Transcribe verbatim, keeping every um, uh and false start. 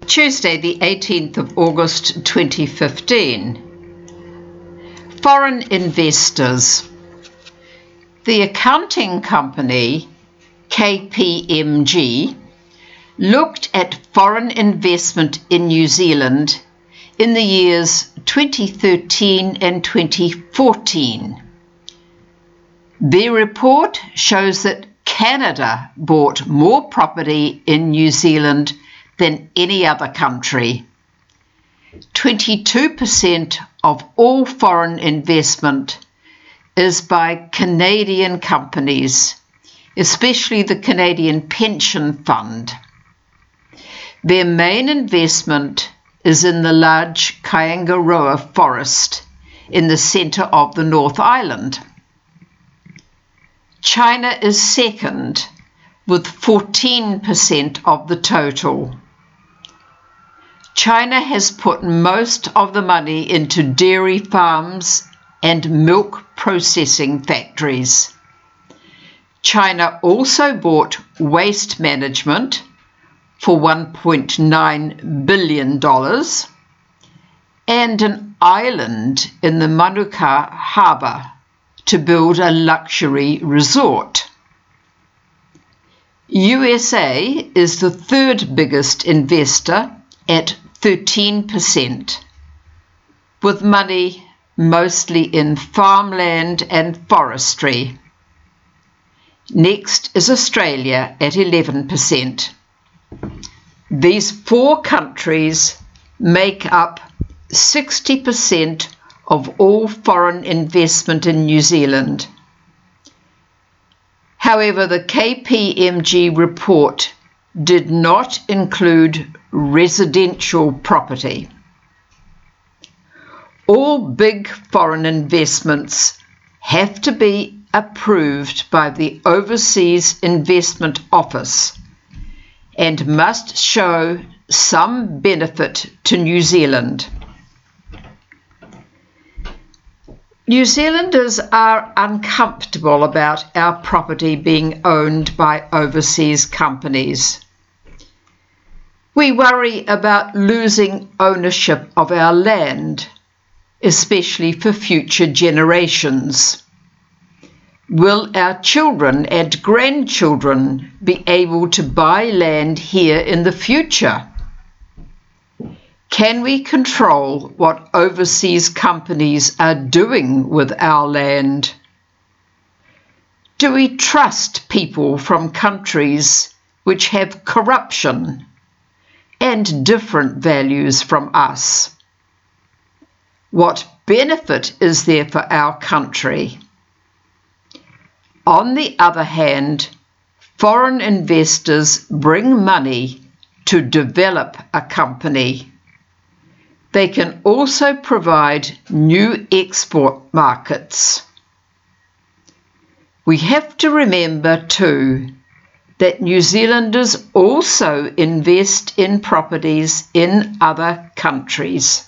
Tuesday, the eighteenth of August twenty fifteen. Foreign investors. The accounting company K P M G looked at foreign investment in New Zealand in the years twenty thirteen and twenty fourteen. Their report shows that Canada bought more property in New Zealand than any other country. twenty-two percent of all foreign investment is by Canadian companies, especially the Canadian Pension Fund. Their main investment is in the large Kaingaroa forest in the centre of the North Island. China is second with fourteen percent of the total. China has put most of the money into dairy farms and milk processing factories. China also bought waste management for one point nine billion dollars and an island in the Manuka harbour to build a luxury resort. U S A is the third biggest investor at thirteen percent, with money mostly in farmland and forestry. Next is Australia at eleven percent. These four countries make up sixty percent of all foreign investment in New Zealand. However, the K P M G report did not include residential property. All big foreign investments have to be approved by the Overseas Investment Office and must show some benefit to New Zealand. New Zealanders are uncomfortable about our property being owned by overseas companies. We worry about losing ownership of our land, especially for future generations. Will our children and grandchildren be able to buy land here in the future? Can we control what overseas companies are doing with our land? Do we trust people from countries which have corruption and different values from us? What benefit is there for our country? On the other hand, foreign investors bring money to develop a company. They can also provide new export markets. We have to remember too that New Zealanders also invest in properties in other countries.